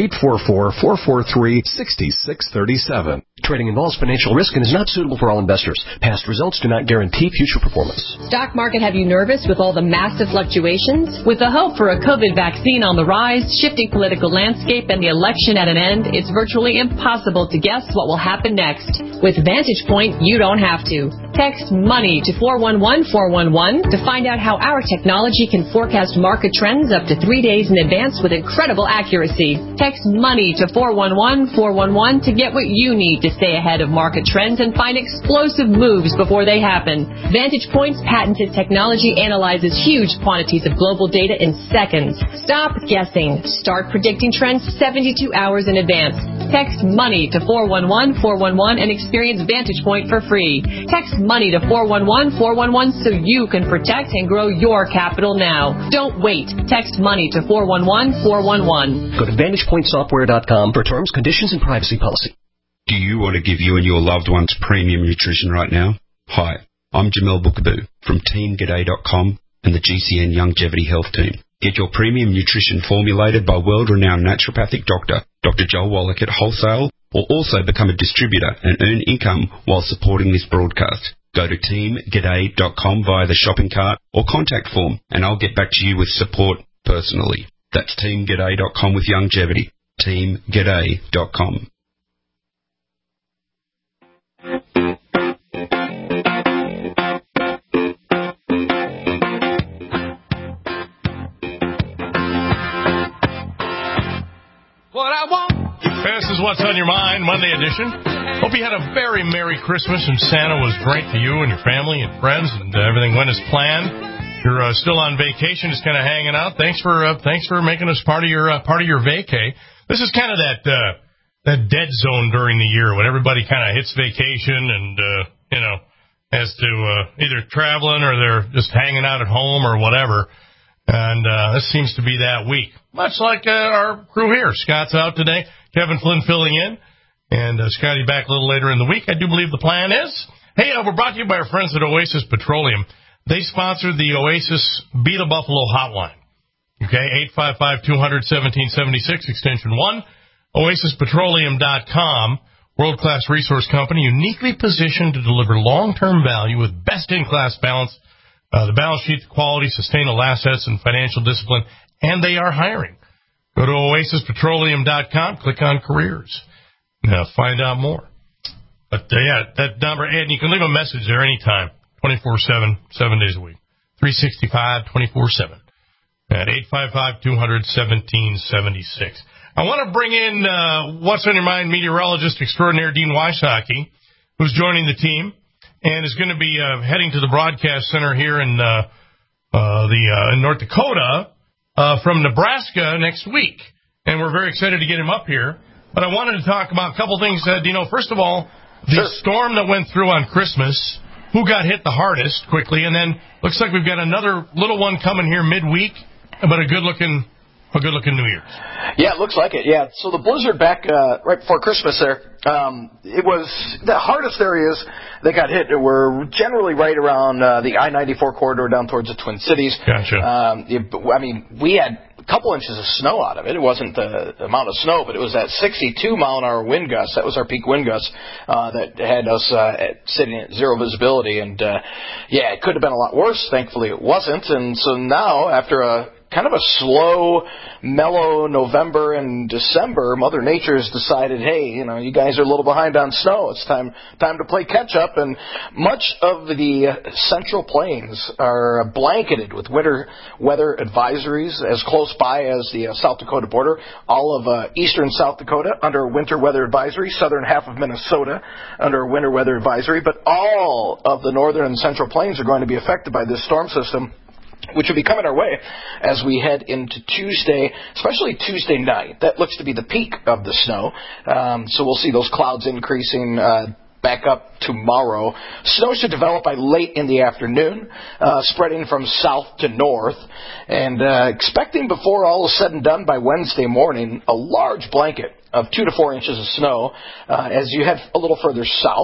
844-443-6637. Trading involves financial risk and is not suitable for all investors. Past results do not guarantee future performance. Stock market have you nervous with all the massive fluctuations? With the hope for a COVID vaccine on the rise, shifting political landscape, and the election at an end, it's virtually impossible to guess what will happen next. With Vantage Point, you don't have to. Text MONEY to 411-411 to find out how our technology can forecast market trends up to 3 days in advance with incredible accuracy. Text MONEY to 411-411 to get what you need to stay ahead of market trends and find explosive moves before they happen. Vantage Point's patented technology analyzes huge quantities of global data in seconds. Stop guessing. Start predicting trends 72 hours in advance. Text MONEY to 411-411 and experience Vantage Point for free. Text MONEY to 411-411 so you can protect and grow your capital now. Don't wait. Text MONEY to 411-411. Go to VantagePointSoftware.com for terms, conditions, and privacy policy. Do you want to give you and your loved ones premium nutrition right now? Hi, I'm Jamel Bookaboo from TeamGaday.com and the GCN Longevity Health Team. Get your premium nutrition formulated by world-renowned naturopathic doctor, Dr. Joel Wallach at Wholesale, or also become a distributor and earn income while supporting this broadcast. Go to TeamGaday.com via the shopping cart or contact form, and I'll get back to you with support personally. That's TeamGaday.com with longevity. TeamGaday.com. This is What's on Your Mind, Monday edition. Hope you had a very Merry Christmas and Santa was great to you and your family and friends and everything went as planned. You're still on vacation, just kind of hanging out. Thanks for making us part of your vacay. This is kind of that dead zone during the year when everybody kind of hits vacation and has to either traveling or they're just hanging out at home or whatever. And this seems to be that week. Much like our crew here. Scott's out today. Kevin Flynn filling in. And Scotty back a little later in the week. I do believe the plan is. Hey, we're brought to you by our friends at Oasis Petroleum. They sponsored the Oasis Be the Buffalo hotline. Okay, 855-200-1776, extension 1. OasisPetroleum.com. World-class resource company uniquely positioned to deliver long-term value with best-in-class balance. The balance sheet, the quality, sustainable assets, and financial discipline. And they are hiring. Go to OasisPetroleum.com, click on careers. Now find out more. But, that number, and you can leave a message there anytime, 24/7, 7 days a week, 365, 24/7, at 855-200-1776. I want to bring in What's on Your Mind meteorologist extraordinaire Dean Wysocki, who's joining the team. and is going to be heading to the broadcast center here in in North Dakota from Nebraska next week. And we're very excited to get him up here. But I wanted to talk about a couple things. First of all, the storm that went through on Christmas, who got hit the hardest quickly, and then looks like we've got another little one coming here midweek, but a good-looking New Year's. Yeah, it looks like it, yeah. So the blizzard back right before Christmas there, it was the hardest areas that got hit were generally right around the I-94 corridor down towards the Twin Cities. Gotcha. We had a couple inches of snow out of it. It wasn't the amount of snow, but it was that 62-mile-an-hour wind gust. That was our peak wind gust that had us sitting at zero visibility. And, it could have been a lot worse. Thankfully, it wasn't. And so now, after a kind of a slow, mellow November and December, Mother Nature has decided, hey, you guys are a little behind on snow. It's time to play catch-up. And much of the Central Plains are blanketed with winter weather advisories as close by as the South Dakota border. All of eastern South Dakota under a winter weather advisory, southern half of Minnesota under a winter weather advisory. But all of the northern and Central Plains are going to be affected by this storm system, which will be coming our way as we head into Tuesday, especially Tuesday night. That looks to be the peak of the snow. So we'll see those clouds increasing back up tomorrow. Snow should develop by late in the afternoon, spreading from south to north. And expecting before all is said and done by Wednesday morning, a large blanket of 2 to 4 inches of snow as you head a little further south.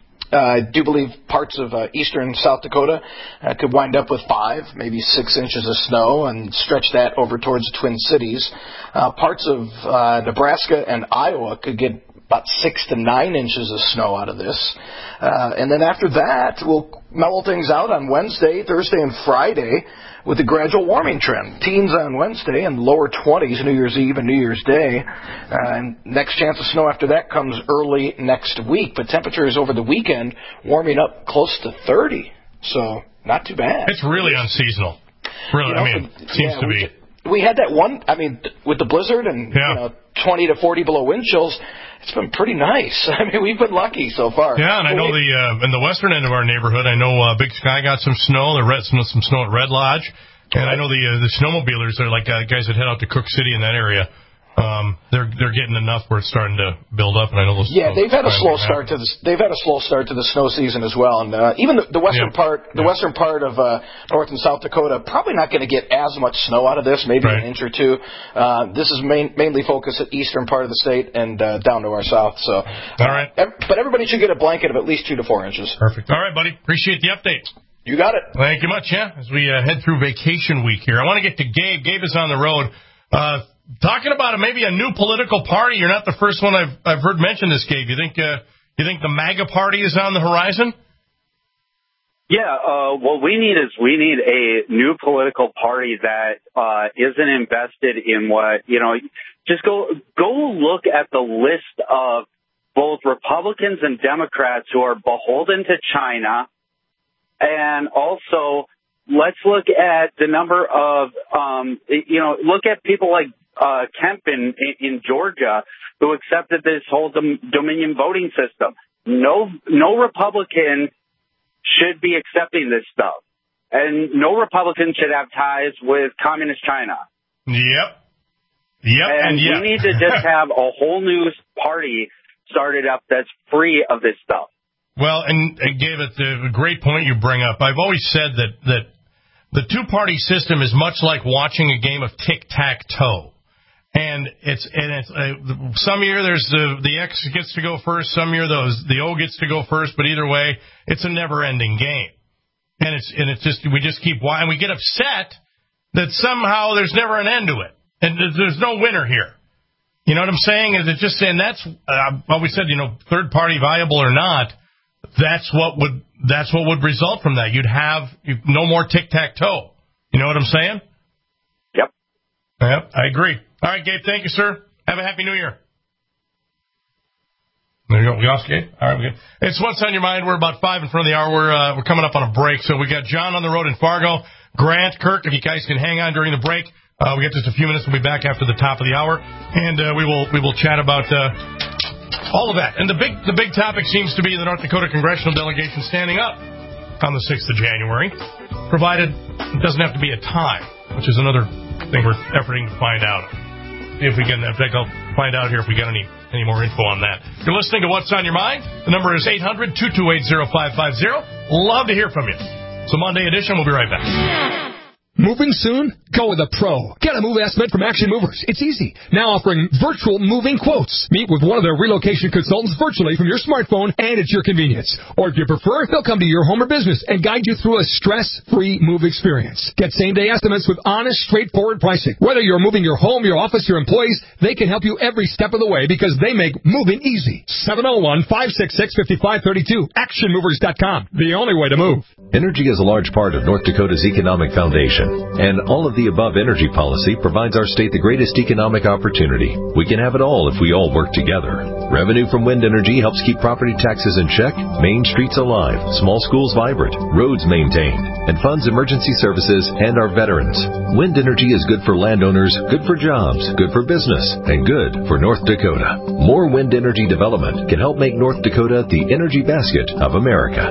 I do believe parts of eastern South Dakota could wind up with 5, maybe 6 inches of snow and stretch that over towards the Twin Cities. Parts of Nebraska and Iowa could get about 6 to 9 inches of snow out of this. And then after that, we'll mellow things out on Wednesday, Thursday, and Friday with a gradual warming trend. Teens on Wednesday and lower 20s New Year's Eve and New Year's Day. And next chance of snow after that comes early next week. But temperatures over the weekend warming up close to 30. So not too bad. It's really unseasonal. Really, it seems to be. We had that one, with the blizzard and 20 to 40 below wind chills, it's been pretty nice. We've been lucky so far. Yeah, and I know in the western end of our neighborhood, I know Big Sky got some snow. Some snow at Red Lodge. And I know the snowmobilers, they're like guys that head out to Cook City in that area. They're getting enough where it's starting to build up, and I know those. Yeah, they've had a slow start to this. They've had a slow start to the snow season as well, and even the western part, western part of North and South Dakota, probably not going to get as much snow out of this, maybe an inch or two. This is mainly focused at eastern part of the state and down to our south. So, all right, but everybody should get a blanket of at least 2 to 4 inches. Perfect. All right, buddy. Appreciate the update. You got it. Thank you much. Yeah, as we head through vacation week here, I want to get to Gabe. Gabe is on the road. Talking about maybe a new political party. You're not the first one I've heard mention this, Gabe. You think the MAGA party is on the horizon? Yeah. What we need a new political party that isn't invested in what Just go look at the list of both Republicans and Democrats who are beholden to China, and also let's look at the number of look at people like Kemp in Georgia, who accepted this whole Dominion voting system. No Republican should be accepting this stuff, and no Republican should have ties with communist China. Yep. And we need to just have a whole new party started up that's free of this stuff. Well, and Gabe, it's a great point you bring up. I've always said that the two-party system is much like watching a game of tic-tac-toe. And it's some year there's the X gets to go first, some year the O gets to go first, but either way, it's a never-ending game. And it's just we just keep and we get upset that somehow there's never an end to it, and there's no winner here. You know what I'm saying? Is it just saying that's always said, third party viable or not? That's what would result from that. You'd have no more tic-tac-toe. You know what I'm saying? Yep. Yep, I agree. All right, Gabe, thank you, sir. Have a happy New Year. There you go. We off, Gabe? All right, we good. It's What's on Your Mind. We're about 5 in front of the hour. We're coming up on a break. So we got John on the road in Fargo. Grant, Kirk, if you guys can hang on during the break. We got just a few minutes. We'll be back after the top of the hour. And we will chat about All of that. And the big topic seems to be the North Dakota congressional delegation standing up on the 6th of January, provided it doesn't have to be a tie, which is another thing we're efforting to find out. If we can, in fact, I'll find out here if we got any more info on that. You're listening to What's on Your Mind. The number is 800-228-0550. Love to hear from you. It's a Monday edition. We'll be right back. Moving soon? Go with a pro. Get a move estimate from Action Movers. It's easy. Now offering virtual moving quotes. Meet with one of their relocation consultants virtually from your smartphone and at your convenience. Or if you prefer, they'll come to your home or business and guide you through a stress-free move experience. Get same-day estimates with honest, straightforward pricing. Whether you're moving your home, your office, your employees, they can help you every step of the way because they make moving easy. 701-566-5532. ActionMovers.com. The only way to move. Energy is a large part of North Dakota's economic foundation. And all of the above energy policy provides our state the greatest economic opportunity. We can have it all if we all work together. Revenue from wind energy helps keep property taxes in check, main streets alive, small schools vibrant, roads maintained, and funds emergency services and our veterans. Wind energy is good for landowners, good for jobs, good for business, and good for North Dakota. More wind energy development can help make North Dakota the energy basket of America.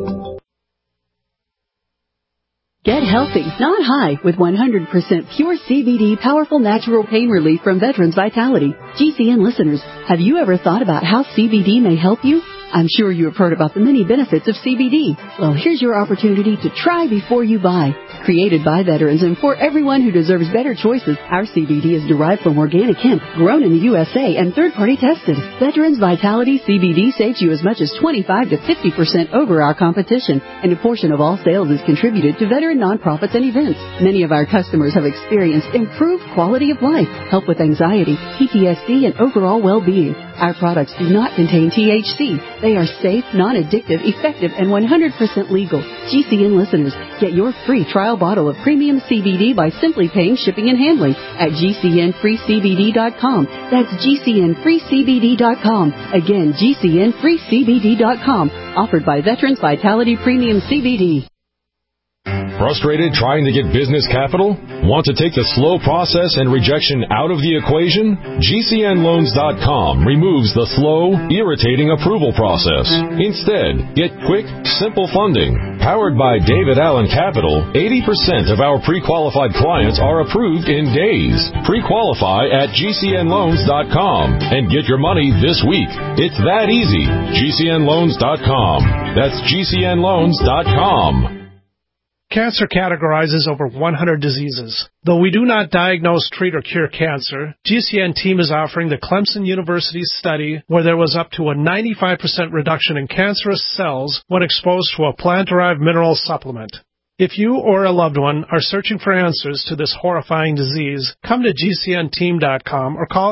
Get healthy, not high, with 100% pure CBD powerful natural pain relief from Veterans Vitality. GCN listeners, have you ever thought about how CBD may help you? I'm sure you have heard about the many benefits of CBD. Well, here's your opportunity to try before you buy. Created by veterans and for everyone who deserves better choices, our CBD is derived from organic hemp, grown in the USA, and third-party tested. Veterans Vitality CBD saves you as much as 25 to 50% over our competition, and a portion of all sales is contributed to veteran nonprofits and events. Many of our customers have experienced improved quality of life, help with anxiety, PTSD, and overall well-being. Our products do not contain THC. They are safe, non-addictive, effective, and 100% legal. GCN listeners, get your free trial bottle of premium CBD by simply paying shipping and handling at GCNFreeCBD.com. That's GCNFreeCBD.com. Again, GCNFreeCBD.com. Offered by Veterans Vitality Premium CBD. Frustrated trying to get business capital? Want to take the slow process and rejection out of the equation? GCNLoans.com removes the slow, irritating approval process. Instead, get quick, simple funding. Powered by David Allen Capital, 80% of our pre-qualified clients are approved in days. Pre-qualify at GCNLoans.com and get your money this week. It's that easy. GCNLoans.com. That's GCNLoans.com. Cancer categorizes over 100 diseases. Though we do not diagnose, treat, or cure cancer, GCN team is offering the Clemson University study where there was up to a 95% reduction in cancerous cells when exposed to a plant-derived mineral supplement. If you or a loved one are searching for answers to this horrifying disease, come to GCNteam.com or call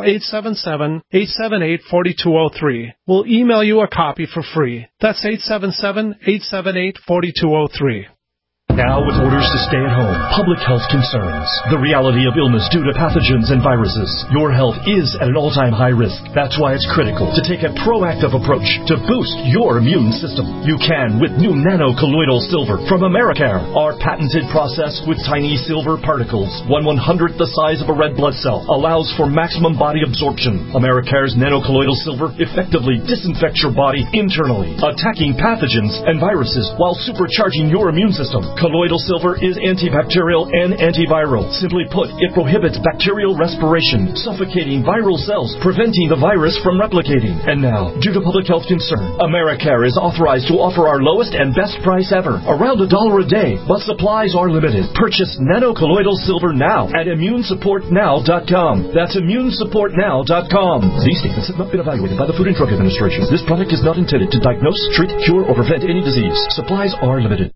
877-878-4203. We'll email you a copy for free. That's 877-878-4203. Now, with orders to stay at home, public health concerns, the reality of illness due to pathogens and viruses, your health is at an all-time high risk. That's why it's critical to take a proactive approach to boost your immune system. You can with new nano-colloidal silver from Americare. Our patented process with tiny silver particles, 1/100th the size of a red blood cell, allows for maximum body absorption. Americare's nano-colloidal silver effectively disinfects your body internally, attacking pathogens and viruses while supercharging your immune system. Colloidal silver is antibacterial and antiviral. Simply put, it prohibits bacterial respiration, suffocating viral cells, preventing the virus from replicating. And now, due to public health concern, Americare is authorized to offer our lowest and best price ever, around $1 a day, but supplies are limited. Purchase nano-colloidal silver now at ImmuneSupportNow.com. That's ImmuneSupportNow.com. These statements have not been evaluated by the Food and Drug Administration. This product is not intended to diagnose, treat, cure, or prevent any disease. Supplies are limited.